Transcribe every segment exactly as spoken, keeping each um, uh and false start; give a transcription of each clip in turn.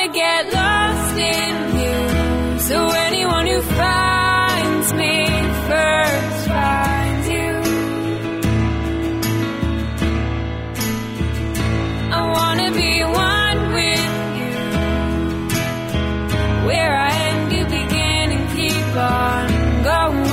wanna get lost in you. So anyone who finds me first finds you. I wanna be one with you. Where I end, you begin and keep on going.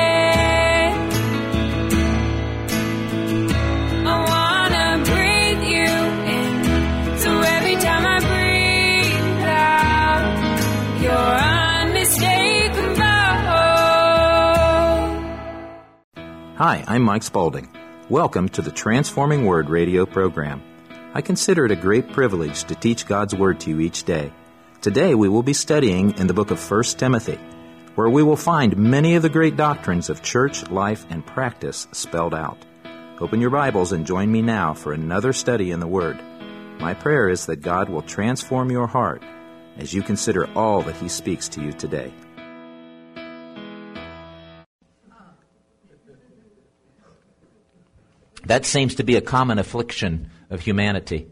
Hi, I'm Mike Spaulding. Welcome to the Transforming Word radio program. I consider it a great privilege to teach God's Word to you each day. Today we will be studying in the book of First Timothy, where we will find many of the great doctrines of church, life, and practice spelled out. Open your Bibles and join me now for another study in the Word. My prayer is that God will transform your heart as you consider all that He speaks to you today. That seems to be a common affliction of humanity.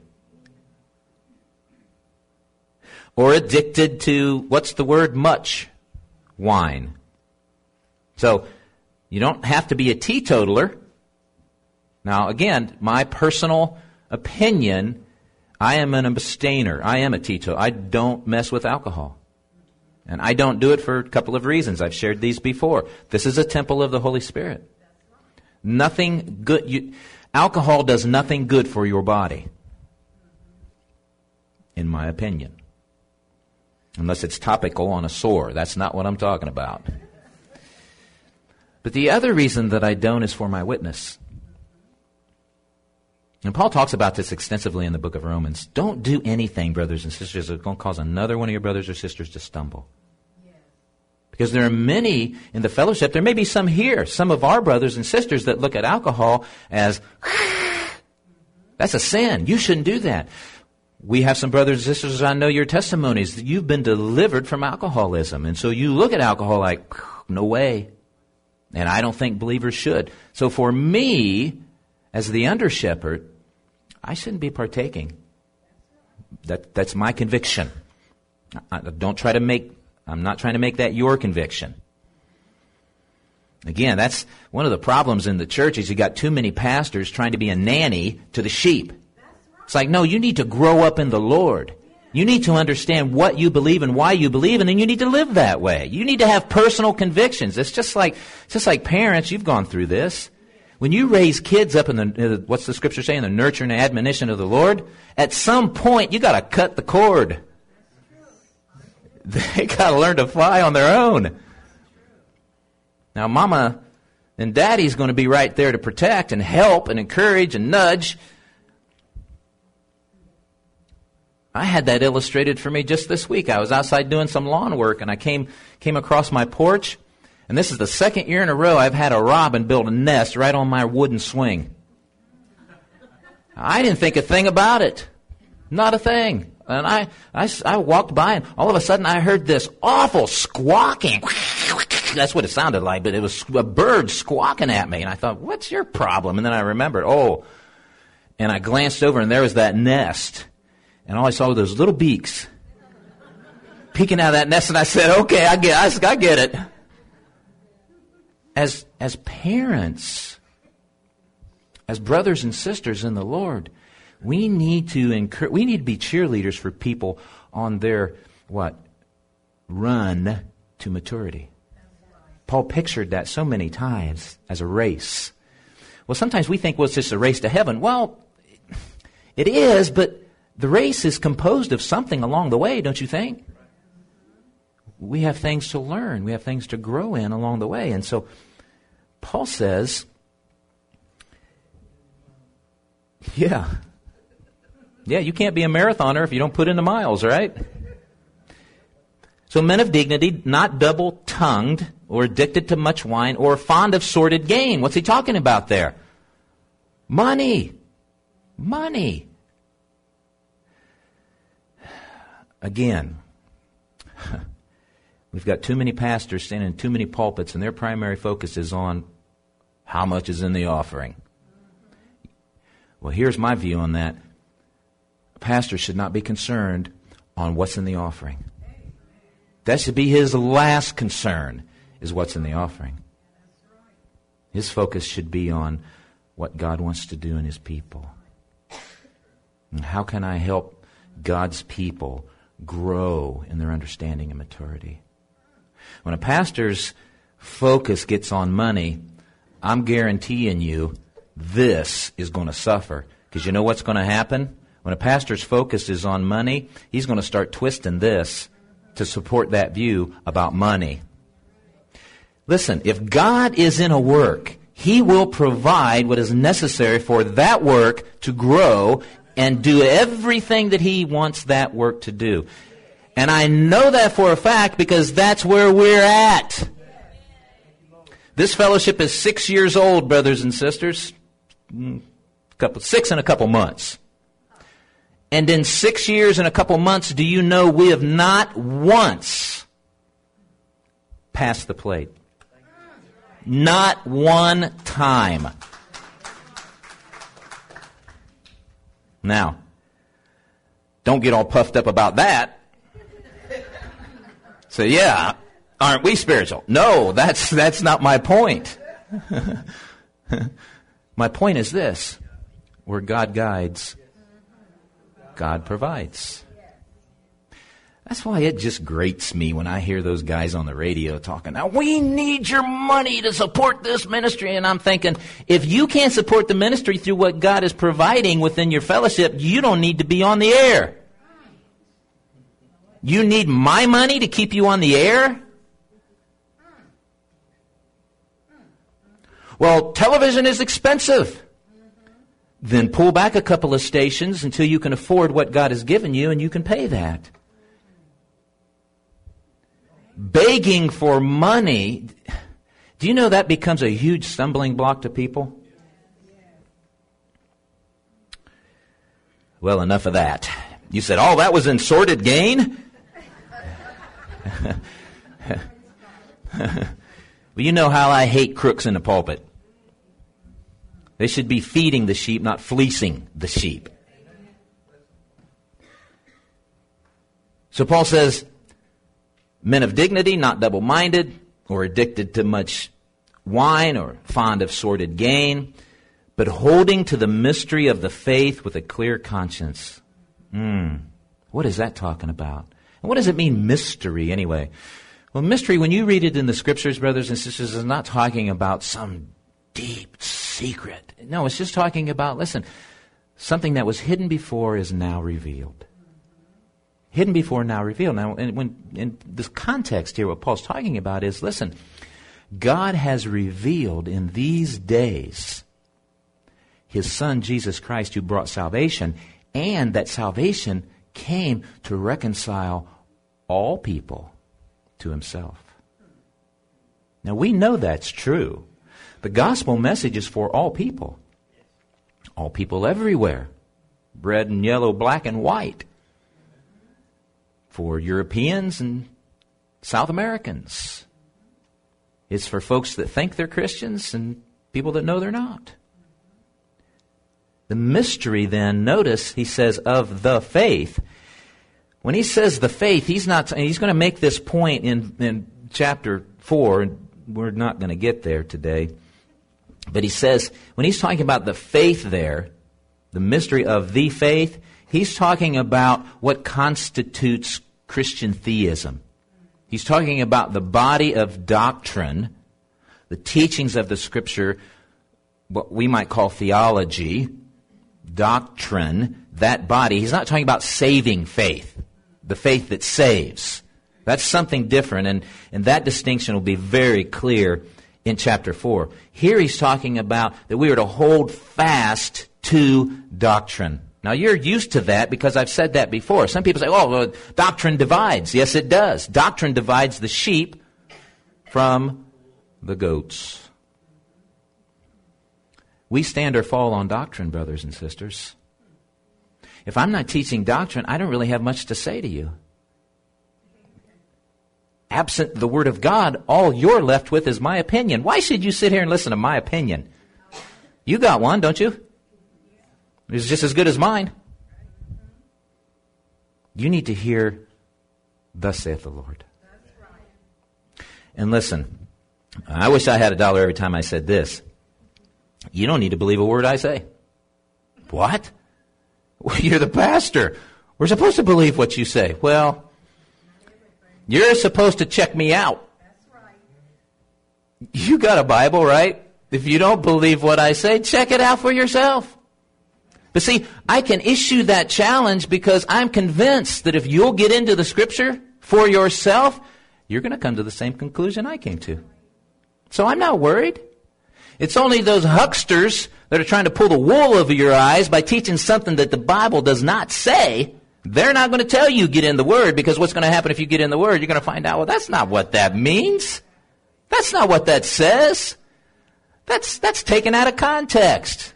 Or addicted to, what's the word? Much wine. So, you don't have to be a teetotaler. Now, again, my personal opinion, I am an abstainer. I am a teetotaler. I don't mess with alcohol. And I don't do it for a couple of reasons. I've shared these before. This is a temple of the Holy Spirit. Nothing good. You, alcohol does nothing good for your body, in my opinion. Unless it's topical on a sore. That's not what I'm talking about. But the other reason that I don't is for my witness. And Paul talks about this extensively in the book of Romans. Don't do anything, brothers and sisters, that's going to cause another one of your brothers or sisters to stumble. Because there are many in the fellowship, there may be some here, some of our brothers and sisters that look at alcohol as, that's a sin. You shouldn't do that. We have some brothers and sisters, I know your testimonies, that you've been delivered from alcoholism. And so you look at alcohol like, no way. And I don't think believers should. So for me, as the under-shepherd, I shouldn't be partaking. That, that's my conviction. I, don't try to make... I'm not trying to make that your conviction. Again, that's one of the problems in the church is you got too many pastors trying to be a nanny to the sheep. It's like, no, you need to grow up in the Lord. You need to understand what you believe and why you believe, and then you need to live that way. You need to have personal convictions. It's just like, it's just like parents, you've gone through this. When you raise kids up in the, what's the scripture saying, the nurture and admonition of the Lord, at some point you got to cut the cord. They got to learn to fly on their own. Now, Mama and Daddy's going to be right there to protect and help and encourage and nudge. I had that illustrated for me just this week. I was outside doing some lawn work, and I came came across my porch, and this is the second year in a row I've had a robin build a nest right on my wooden swing. I didn't think a thing about it. Not a thing. And I, I, I walked by, and all of a sudden I heard this awful squawking. That's what it sounded like, but it was a bird squawking at me. And I thought, what's your problem? And then I remembered, oh. And I glanced over, and there was that nest. And all I saw were those little beaks peeking out of that nest. And I said, okay, I get, I, I get it. As, as parents, as brothers and sisters in the Lord, We need to encourage, we need to be cheerleaders for people on their, what, run to maturity. Paul pictured that so many times as a race. Well, sometimes we think, well, it's just a race to heaven. Well, it is, but the race is composed of something along the way, don't you think? We have things to learn. We have things to grow in along the way. And so Paul says, yeah, Yeah, you can't be a marathoner if you don't put in the miles, right? So men of dignity, not double-tongued or addicted to much wine or fond of sordid gain. What's he talking about there? Money. Money. Again, we've got too many pastors standing in too many pulpits, and their primary focus is on how much is in the offering. Well, here's my view on that. Pastors should not be concerned on what's in the offering. That should be his last concern, is what's in the offering. His focus should be on what God wants to do in his people. And how can I help God's people grow in their understanding and maturity? When a pastor's focus gets on money, I'm guaranteeing you this is going to suffer. Because you know what's going to happen? When a pastor's focus is on money, he's going to start twisting this to support that view about money. Listen, if God is in a work, he will provide what is necessary for that work to grow and do everything that he wants that work to do. And I know that for a fact because that's where we're at. This fellowship is six years old, brothers and sisters. Couple, six and a couple months. And in six years and a couple months, do you know we have not once passed the plate? Not one time. Now, don't get all puffed up about that. So yeah, aren't we spiritual? No, that's that's not my point. My point is this: where God guides, God provides. That's why it just grates me when I hear those guys on the radio talking, now we need your money to support this ministry. And I'm thinking, if you can't support the ministry through what God is providing within your fellowship, you don't need to be on the air. You need my money to keep you on the air? Well, television is expensive. Then pull back a couple of stations until you can afford what God has given you, and you can pay that. Begging for money, do you know that becomes a huge stumbling block to people? Well, enough of that. You said, oh, that was in sordid gain? Well, you know how I hate crooks in the pulpit. They should be feeding the sheep, not fleecing the sheep. So Paul says, men of dignity, not double-minded or addicted to much wine or fond of sordid gain, but holding to the mystery of the faith with a clear conscience. Hmm, what is that talking about? And what does it mean, mystery, anyway? Well, mystery, when you read it in the Scriptures, brothers and sisters, is not talking about some deep secret. No, it's just talking about, listen, something that was hidden before is now revealed. Hidden before, now revealed. Now, and when in this context here, what Paul's talking about is, listen, God has revealed in these days His Son, Jesus Christ, who brought salvation, and that salvation came to reconcile all people to Himself. Now, we know that's true. The gospel message is for all people. All people everywhere. Red and yellow, black and white. For Europeans and South Americans. It's for folks that think they're Christians and people that know they're not. The mystery then, notice he says of the faith. When he says the faith, he's not. He's going to make this point in, in chapter four, and we're not going to get there today. But he says, when he's talking about the faith there, the mystery of the faith, he's talking about what constitutes Christian theism. He's talking about the body of doctrine, the teachings of the Scripture, what we might call theology, doctrine, that body. He's not talking about saving faith, the faith that saves. That's something different, and, and that distinction will be very clear in chapter four. Here he's talking about that we are to hold fast to doctrine. Now, you're used to that because I've said that before. Some people say, oh, well, doctrine divides. Yes, it does. Doctrine divides the sheep from the goats. We stand or fall on doctrine, brothers and sisters. If I'm not teaching doctrine, I don't really have much to say to you. Absent the Word of God, all you're left with is my opinion. Why should you sit here and listen to my opinion? You got one, don't you? It's just as good as mine. You need to hear, thus saith the Lord. That's right. And listen, I wish I had a dollar every time I said this. You don't need to believe a word I say. What? Well, you're the pastor. We're supposed to believe what you say. Well, you're supposed to check me out. That's right. You got a Bible, right? If you don't believe what I say, check it out for yourself. But see, I can issue that challenge because I'm convinced that if you'll get into the Scripture for yourself, you're going to come to the same conclusion I came to. So I'm not worried. It's only those hucksters that are trying to pull the wool over your eyes by teaching something that the Bible does not say. They're not going to tell you get in the Word, because what's going to happen if you get in the Word? You're going to find out, well, that's not what that means. That's not what that says. That's, that's taken out of context.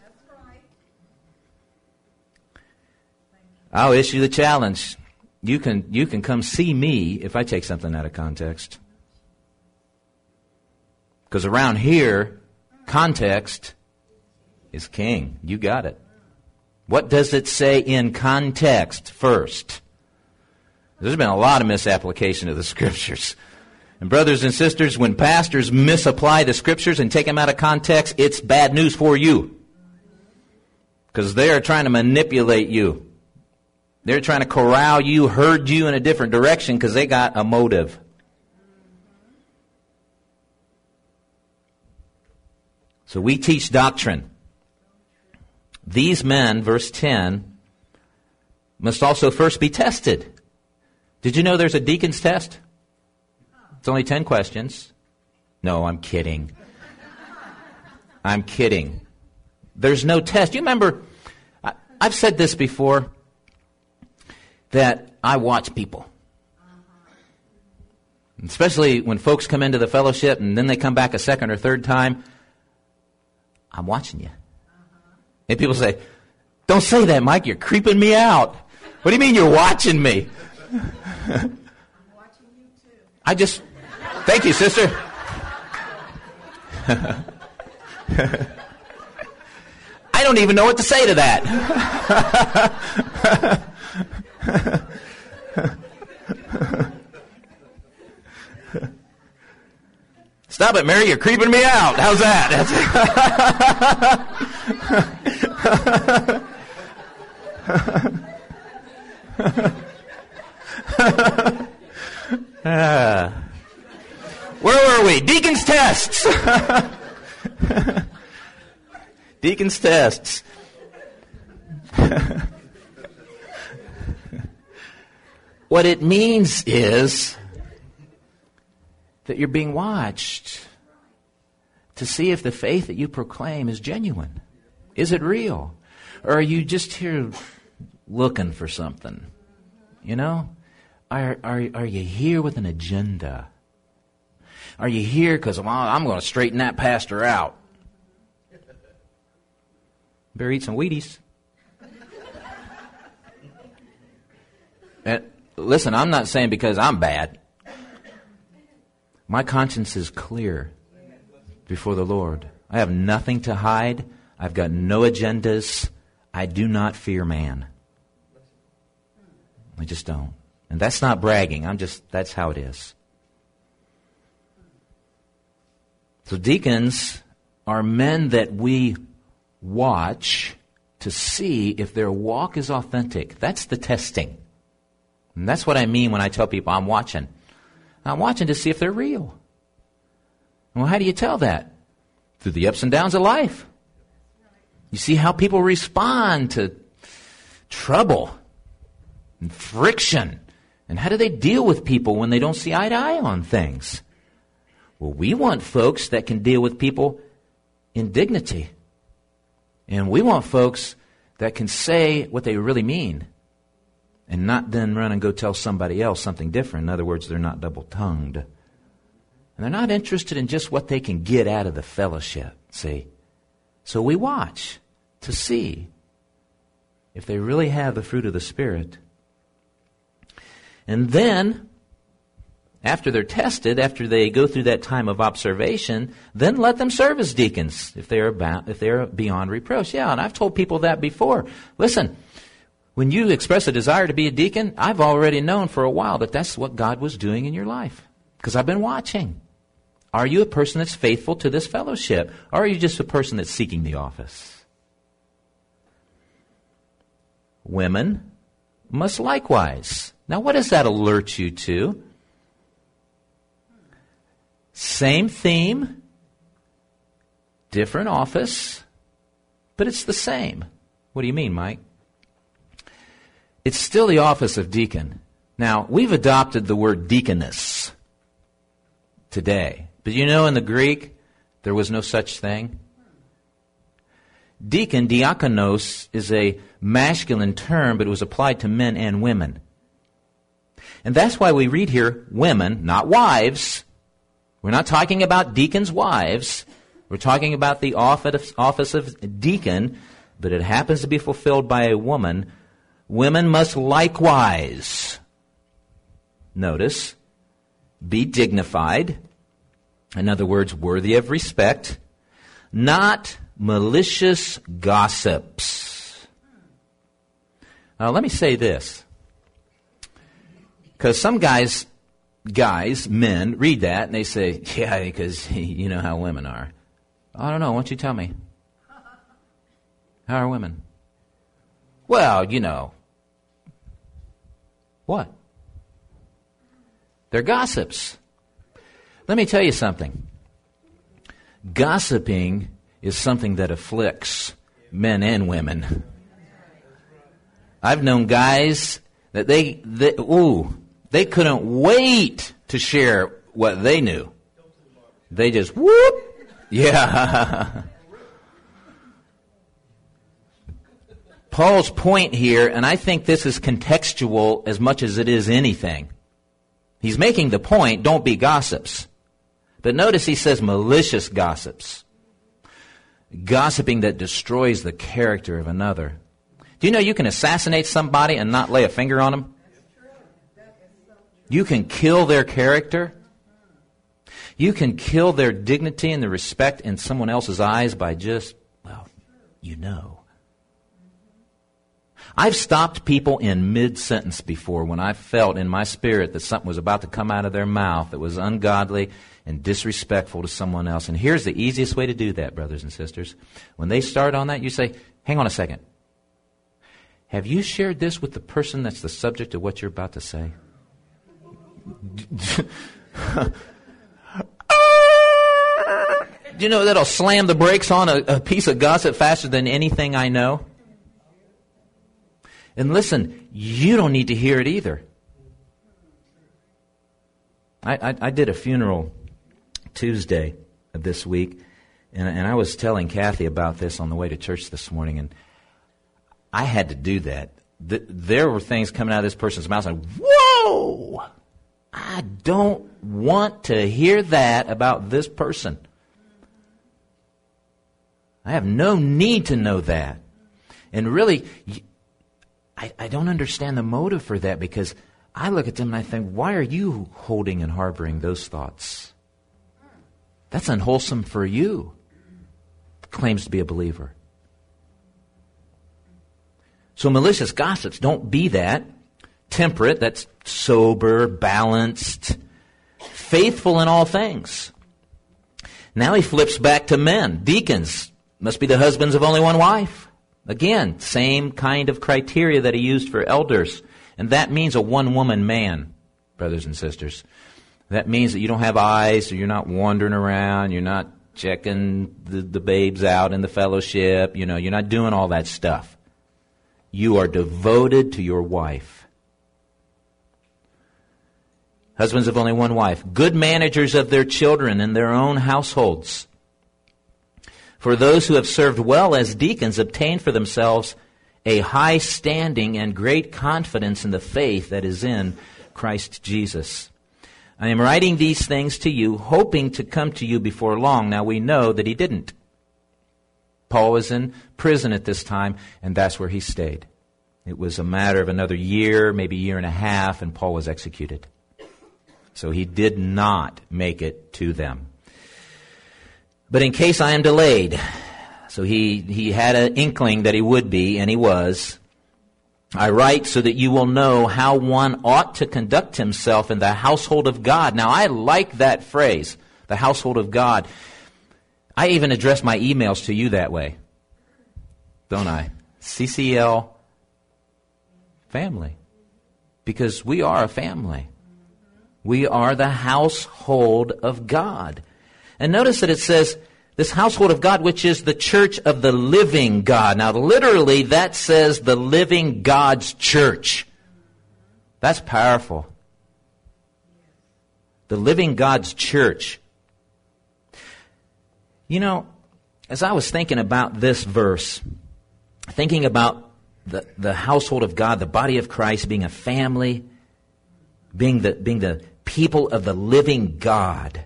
I'll issue the challenge. You can, you can come see me if I take something out of context. Because around here, context is king. You got it. What does it say in context first? There's been a lot of misapplication of the Scriptures. And brothers and sisters, when pastors misapply the Scriptures and take them out of context, it's bad news for you. Because they are trying to manipulate you. They're trying to corral you, herd you in a different direction because they got a motive. So we teach doctrine. These men, verse ten, must also first be tested. Did you know there's a deacon's test? It's only ten questions. No, I'm kidding. I'm kidding. There's no test. You remember, I, I've said this before, that I watch people. Especially when folks come into the fellowship and then they come back a second or third time. I'm watching you. And people say, don't say that, Mike, you're creeping me out. What do you mean you're watching me? I'm watching you too. I just, thank you, sister. I don't even know what to say to that. Stop it, Mary, you're creeping me out. How's that? uh, where were we? Deacon's tests. Deacon's tests. What it means is that you're being watched to see if the faith that you proclaim is genuine. Is it real? Or are you just here looking for something? You know? Are, are, are you here with an agenda? Are you here because well, I'm going to straighten that pastor out? Better eat some Wheaties. And listen, I'm not saying because I'm bad. My conscience is clear before the Lord. I have nothing to hide. I've got no agendas. I do not fear man. I just don't. And that's not bragging. I'm just, that's how it is. So deacons are men that we watch to see if their walk is authentic. That's the testing. And that's what I mean when I tell people I'm watching. I'm watching to see if they're real. Well, how do you tell that? Through the ups and downs of life. You see how people respond to trouble and friction. And how do they deal with people when they don't see eye to eye on things? Well, we want folks that can deal with people in dignity. And we want folks that can say what they really mean. And not then run and go tell somebody else something different. In other words, they're not double-tongued. And they're not interested in just what they can get out of the fellowship, see? So we watch to see if they really have the fruit of the Spirit. And then, after they're tested, after they go through that time of observation, then let them serve as deacons if they are about, if they are beyond reproach. Yeah, and I've told people that before. Listen, When you express a desire to be a deacon, I've already known for a while that that's what God was doing in your life, because I've been watching. Are you a person that's faithful to this fellowship, or are you just a person that's seeking the office? Women must likewise. Now, what does that alert you to? Same theme, different office, but it's the same. What do you mean, Mike? It's still the office of deacon. Now, we've adopted the word deaconess today. But you know, in the Greek, there was no such thing. Deacon, diakonos, is a masculine term, but it was applied to men and women. And that's why we read here women, not wives. We're not talking about deacons' wives. We're talking about the office office of deacon, but it happens to be fulfilled by a woman. Women must likewise, notice, be dignified, in other words, worthy of respect, not malicious gossips. Now, let me say this, because some guys, guys, men, read that and they say, yeah, because you know how women are. I don't know. Why don't you tell me? How are women? Well, you know. What? They're gossips. Let me tell you something. Gossiping is something that afflicts men and women. I've known guys that they, they ooh, they couldn't wait to share what they knew. They just, whoop, yeah. Paul's point here, and I think this is contextual as much as it is anything. He's making the point, don't be gossips. But notice he says malicious gossips. Gossiping that destroys the character of another. Do you know you can assassinate somebody and not lay a finger on them? You can kill their character. You can kill their dignity and their respect in someone else's eyes by just, well, you know. I've stopped people in mid-sentence before when I felt in my spirit that something was about to come out of their mouth that was ungodly and disrespectful to someone else. And here's the easiest way to do that, brothers and sisters. When they start on that, you say, hang on a second. Have you shared this with the person that's the subject of what you're about to say? Do you know that'll slam the brakes on a, a piece of gossip faster than anything I know? And listen, you don't need to hear it either. I, I, I did a funeral Tuesday of this week, and, and I was telling Kathy about this on the way to church this morning, and I had to do that. The, there were things coming out of this person's mouth, and whoa! I don't want to hear that about this person. I have no need to know that. And really, I, I don't understand the motive for that, because I look at them and I think, why are you holding and harboring those thoughts? That's unwholesome for you. Claims to be a believer. So malicious gossips, don't be that. Temperate, that's sober, balanced, faithful in all things. Now he flips back to men. Deacons must be the husbands of only one wife. Again, same kind of criteria that he used for elders. And that means a one-woman man, brothers and sisters. That means that you don't have eyes, or you're not wandering around, you're not checking the, the babes out in the fellowship, you know, you're not doing all that stuff. You are devoted to your wife. Husbands of only one wife. Good managers of their children and their own households. For those who have served well as deacons obtain for themselves a high standing and great confidence in the faith that is in Christ Jesus. I am writing these things to you, hoping to come to you before long. Now we know that he didn't. Paul was in prison at this time, and that's where he stayed. It was a matter of another year, maybe a year and a half, and Paul was executed. So he did not make it to them. But in case I am delayed, so he, he had an inkling that he would be, and he was. I write so that you will know how one ought to conduct himself in the household of God. Now, I like that phrase, the household of God. I even address my emails to you that way, don't I? C C L family. Because we are a family. We are the household of God. And notice that it says, this household of God, which is the church of the living God. Now, literally, that says the living God's church. That's powerful. The living God's church. You know, as I was thinking about this verse, thinking about the, the household of God, the body of Christ being a family, being the, being the people of the living God,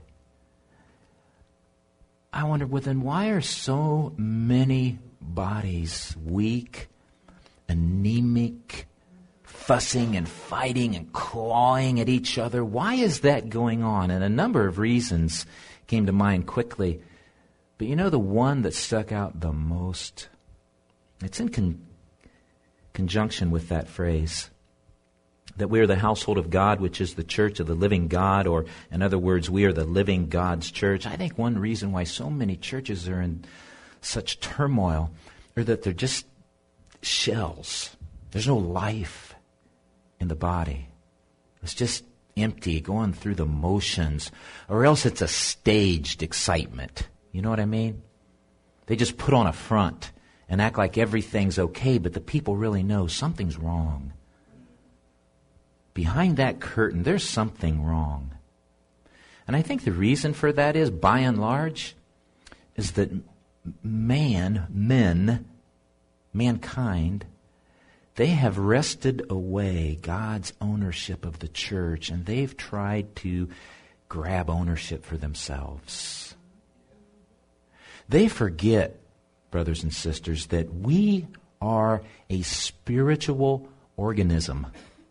I wonder, well, then why are so many bodies weak, anemic, fussing and fighting and clawing at each other? Why is that going on? And a number of reasons came to mind quickly. But you know the one that stuck out the most? It's in con- conjunction with that phrase, that we are the household of God, which is the church of the living God, or in other words, we are the living God's church. I think one reason why so many churches are in such turmoil are that they're just shells. There's no life in the body. It's just empty, going through the motions, or else it's a staged excitement. You know what I mean? They just put on a front and act like everything's okay, but the people really know something's wrong. Behind that curtain, there's something wrong. And I think the reason for that is, by and large, is that man, men, mankind, they have wrested away God's ownership of the church, and they've tried to grab ownership for themselves. They forget, brothers and sisters, that we are a spiritual organism.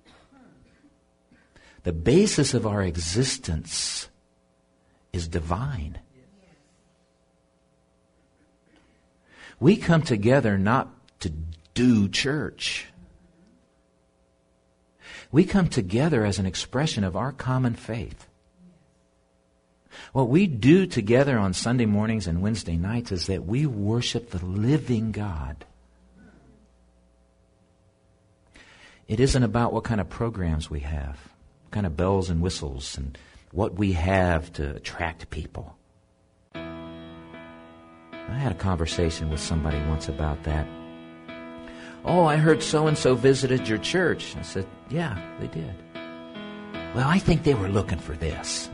The basis of our existence is divine. We come together not to do church. We come together as an expression of our common faith. What we do together on Sunday mornings and Wednesday nights is that we worship the living God. It isn't about what kind of programs we have, what kind of bells and whistles, and what we have to attract people. I had a conversation with somebody once about that. Oh, I heard so-and-so visited your church. I said, yeah, they did. Well, I think they were looking for this.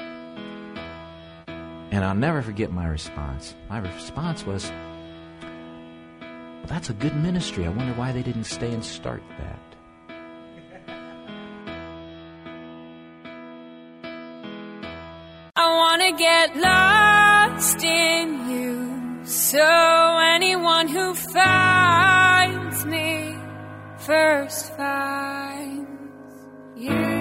And I'll never forget my response. My response was, well, that's a good ministry. I wonder why they didn't stay and start that. I want to get lost in you, so anyone who finds me first finds you.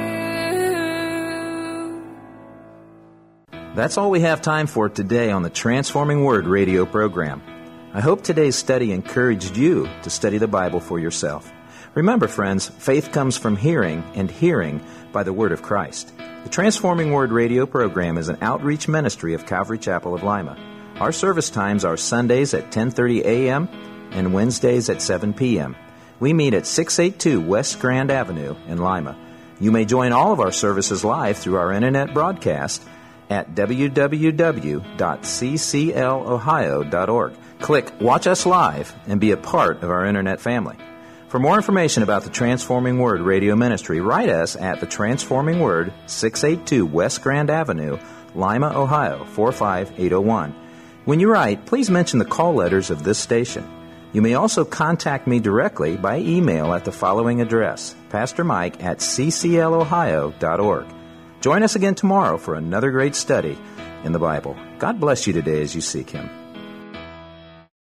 That's all we have time for today on the Transforming Word radio program. I hope today's study encouraged you to study the Bible for yourself. Remember, friends, faith comes from hearing, and hearing by the Word of Christ. The Transforming Word radio program is an outreach ministry of Calvary Chapel of Lima. Our service times are Sundays at ten thirty a.m. and Wednesdays at seven p.m. We meet at six eighty-two West Grand Avenue in Lima. You may join all of our services live through our internet broadcast at w w w dot c c l ohio dot org. Click Watch Us Live and be a part of our internet family. For more information about the Transforming Word radio ministry, write us at the Transforming Word, six eighty-two West Grand Avenue, Lima, Ohio, four five eight oh one. When you write, please mention the call letters of this station. You may also contact me directly by email at the following address, Pastor Mike at c c l ohio dot org. Join us again tomorrow for another great study in the Bible. God bless you today as you seek Him.